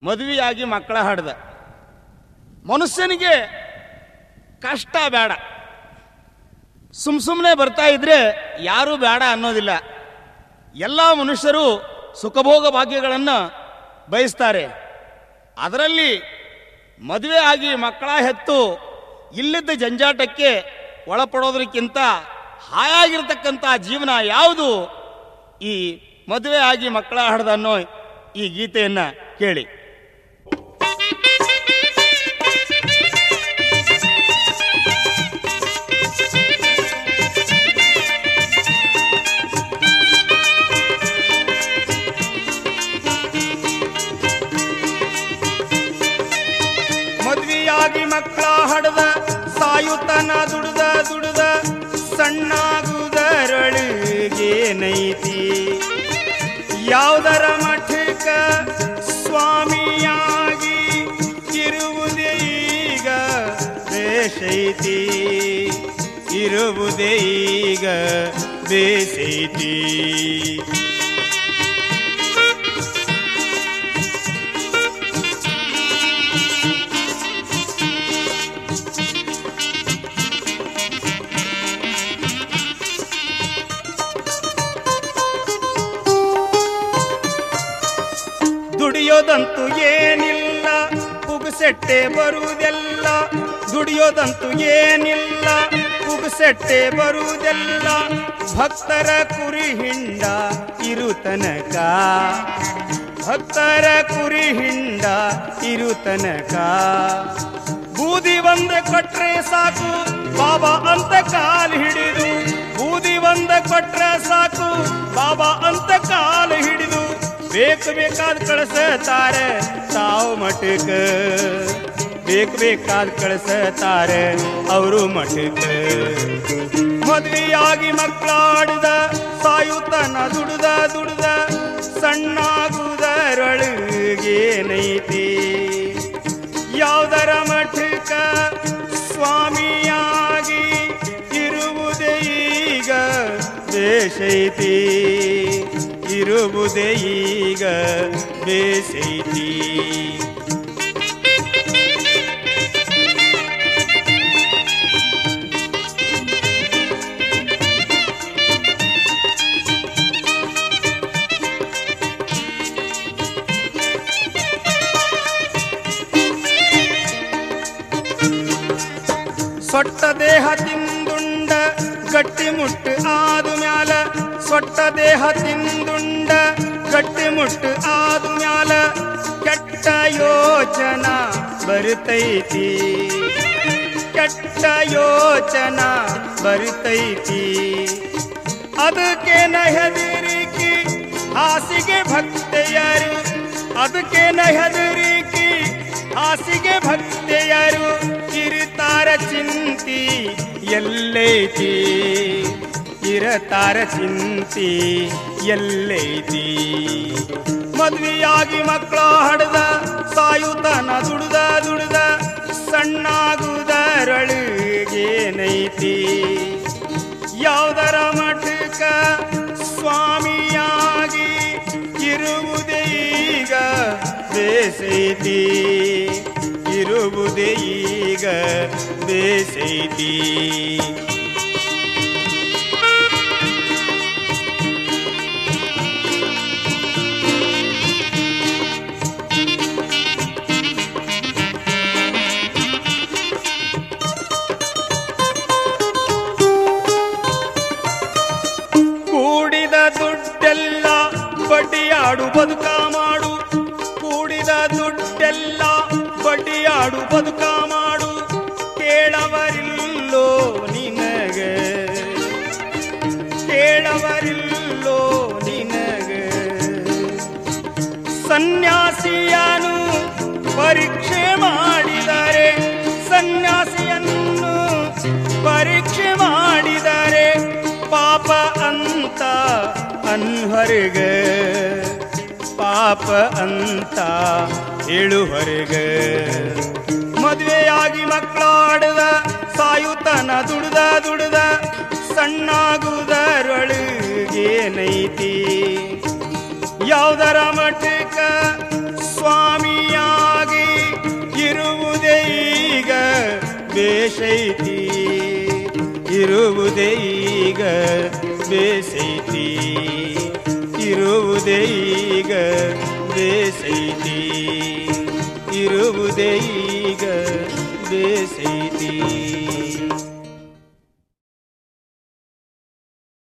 ಮದುವೆಯಾಗಿ ಮಕ್ಕಳ ಹಡ್ದ. ಮನುಷ್ಯನಿಗೆ ಕಷ್ಟ ಬೇಡ, ಸುಮ್ಮನೆ ಬರ್ತಾ ಇದ್ರೆ ಯಾರೂ ಬೇಡ ಅನ್ನೋದಿಲ್ಲ. ಎಲ್ಲ ಮನುಷ್ಯರು ಸುಖಭೋಗ ಭಾಗ್ಯಗಳನ್ನು ಬಯಸ್ತಾರೆ. ಅದರಲ್ಲಿ ಮದುವೆ ಆಗಿ ಮಕ್ಕಳ ಹೆತ್ತು ಇಲ್ಲಿದ್ದ ಜಂಜಾಟಕ್ಕೆ ಒಳಪಡೋದಕ್ಕಿಂತ ಹಾಯಾಗಿರ್ತಕ್ಕಂಥ ಜೀವನ ಯಾವುದು? ಈ ಮದುವೆ ಆಗಿ ಮಕ್ಕಳ ಹಡ್ದ ಅನ್ನೋ ಈ ಗೀತೆಯನ್ನು ಕೇಳಿ. ಮದುವೆಯಾಗಿ ಮಕ್ಕಳ ಹಡ್ದ ಸಾಯುತನ ದುಡ್ದ ದುಡ್ದ ಸಣ್ಣಾಗುದರೊಳಗೇನೈತಿ. ಯಾವುದರ ಮಠಕ ಸ್ವಾಮಿಯಾಗಿ ಇರುವುದೇ ಈಗ ಬೇಸೈತಿ, ಇರುವುದೇ ಈಗ ಬೇಸೈತಿ. ದುಡಿಯೋದಂತೂ ಏನಿಲ್ಲ, ಪುಗ್ಸೆಟ್ಟೆ ಬರುವುದೆಲ್ಲ. ದುಡಿಯೋದಂತೂ ಏನಿಲ್ಲ, ಪುಗ್ಸೆಟ್ಟೆ ಬರುವುದೆಲ್ಲ. ಭಕ್ತರ ಕುರಿ ಹಿಂಡ ಇರುತನಕ, ಭಕ್ತರ ಕುರಿ ಹಿಂಡ ಇರುತನಕ. ಬೂದಿ ಒಂದ ಕೊಟ್ರೆ ಸಾಕು ಬಾಬಾ ಅಂತ ಕಾಲು ಹಿಡಿದು, ಬೂದಿ ಒಂದ ಕೊಟ್ರೆ ಸಾಕು ಬಾಬಾ ಅಂತ ಕಾಲು ಹಿಡಿದು. ಬೇಕಾದ ಕಳಿಸ್ತಾರೆ ತಾವು ಮಠಕ, ಬೇಕಾದ ಕಳಿಸ್ತಾರೆ ಅವರು ಮಠಕ. ಮದುವೆಯಾಗಿ ಮಕ್ಕಳಾಡಿದ ಸಾಯುತನ ದುಡ್ದ ದುಡ್ದ ಸಣ್ಣಾಗುದರೊಳಗೇನೈತಿ. ಯಾವುದರ ಮಠಕ ಸ್ವಾಮಿಯಾಗಿ ಇರುವುದೇ ಈಗ ಬೇಸೈತಿ, ಇರುವುದೇ ಈಗ ಬೇಸೈತಿ. ಸೊಟ್ಟ ದೇಹ ತಿಂದುಂಡ ಗಟ್ಟಿ ಮುಟ್ಟು ಆದು ಮ್ಯಾಲ, ಸೊಟ್ಟ ದೇಹ ತಿಂದುಂಡ ಗಟ್ಟಿ ಮುಟ್ಟು ಆದು ಮ್ಯಾಲ. ಕೆಟ್ಟ ಯೋಚನ ಬರ್ತೈತಿ, ಕೆಟ್ಟ ಯೋಚನ ಬರ್ತೈತಿ. ಅದಕ್ಕೇನ ಹೆದರಿಕಿ ಹಾಸಿಗೆ ಭಕ್ತೆಯರು, ಅದಕ್ಕೇನ ಹೆದರಿಕಿ ಹಾಸಿಗೆ ಭಕ್ತೆಯರು. ಇರುತ್ತಾರ ಚಿಂತಿ ಎಲ್ಲೈತಿ, ಇರತಾರ ಚಿಂತಿ ಎಲ್ಲೈತಿ. ಮದುವೆಯಾಗಿ ಮಕ್ಕಳ ಹಡ್ದ ಸಾಯುತನ ದುಡ್ದ ದುಡ್ದ ಸಣ್ಣಾಗುದರೊಳಗೇನೈತಿ. ಯಾವುದರ ಮಠಕ ಸ್ವಾಮಿಯಾಗಿ ಇರುವುದೇ ಈಗ ಬೇಸೈತಿ, ಇರುವುದೇ ಈಗ ಬೇಸೈತಿ. ಕೂಡಿದ ದುಡ್ಡೆಲ್ಲ ಬಡ್ಡಿಯಾಡು ಬದುಕ ಮಾಡು, ಕೂಡಿದ ದುಡ್ಡೆಲ್ಲ ಬಡ್ಡಿಯಾಡು ಬದುಕ ಮಾಡು. ಕೇಳವರಿಲ್ಲೋ ನಿನಗ, ಕೇಳವರಿಲ್ಲೋ ನಿನಗ. ಸನ್ಯಾಸಿಯನು ಪರೀಕ್ಷೆ ಮಾಡಿದರೆ, ಸನ್ಯಾಸಿಯನ್ನು ಪರೀಕ್ಷೆ ಮಾಡಿದರೆ. ಪಾಪ ಅಂತ ಅನ್ಹರ್ಗ, ಪಾಪ ಅಂತ ಹೇಳುವರ್ಗ. ಮದುವೆಯಾಗಿ ಮಕ್ಕಳಾಡದ ಸಾಯುತನ ದುಡ್ದ ದುಡ್ದ ಸಣ್ಣಾಗುದರೊಳಗೇನೈತಿ. ಯಾವುದರ ಮಠಕ ಸ್ವಾಮಿಯ ಇರುವುದೇ ಈಗ ಬೇಸೈತಿ ಇರುವುದೇ ಈಗ ಬೇಸೈತಿ ಇರುವುದೇ ಈಗ ಬೇಸೈತಿ